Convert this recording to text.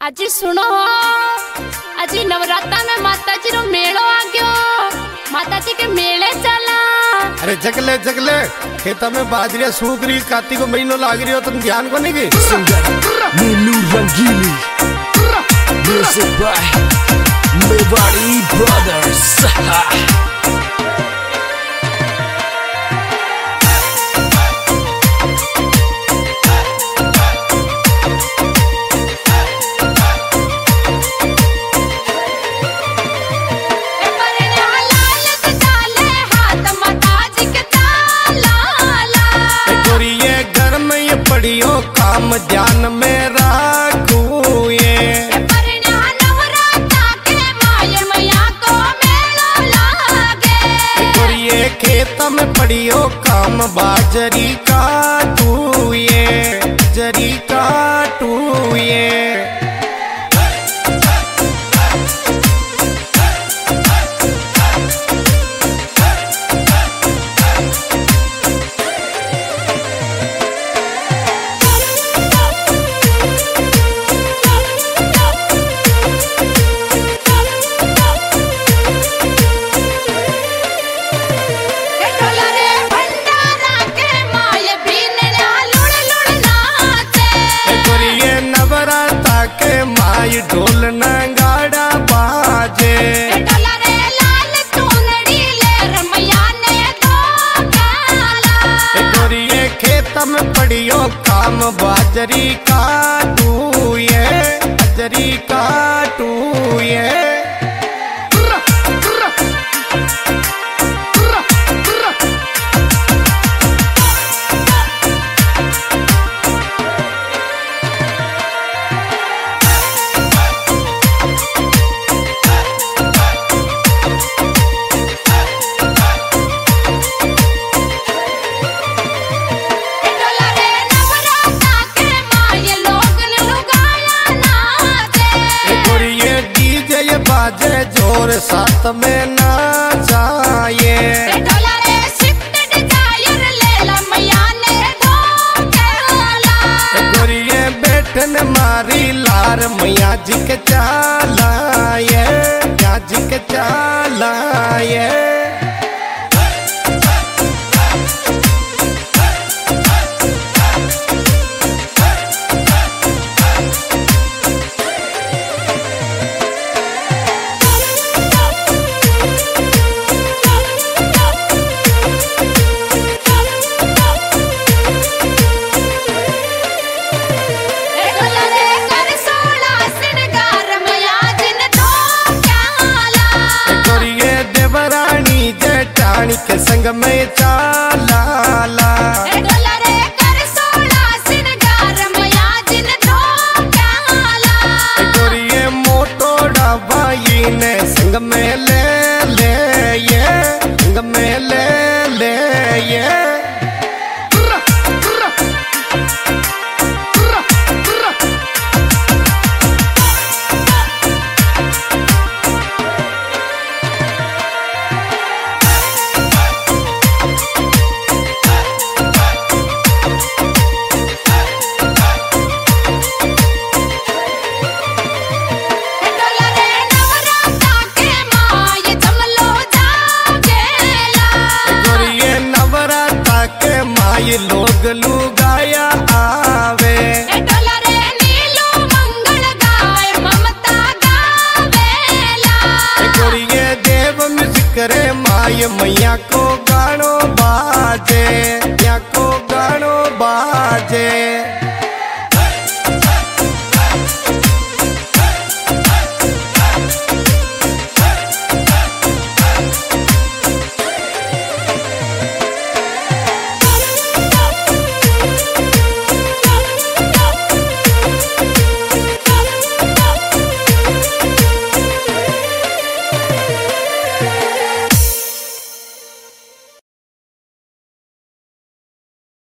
आज सुनो आज नवरात्रा में माता जी रो मेलो आ गयो। माता जी के मेले चला। अरे जगले जगले खेता में बाजरे सूख रही, कार्तिक को महीनों लाग रही हो, तुम ध्यान को नहीं की नीलू रंगीली म्यूजिक बाय मेवाड़ी ब्रदर्स। काम ध्यान में राखू ये खेत में पड़ियो काम बाजरी काटू ये जरी काटू ये। ढोल नगाड़ा बाजे गोरिये खेत में पड़ियो काम बाजरी काटू ये बाजरी काटू ये। बाजे जोर साथ में ना जाए गोरिये बैठन मारी लार मैया जी के चालाए मैया जी के चालाए। के संग में चाला गोरिये मोटो डाबाई ने संग में ले ले ये संग में ले ले ये। ये लोग लुगाया आवे नीलू मंगल गाय ममता गावेला गोरिये देव म्यूजिक रे माय मैया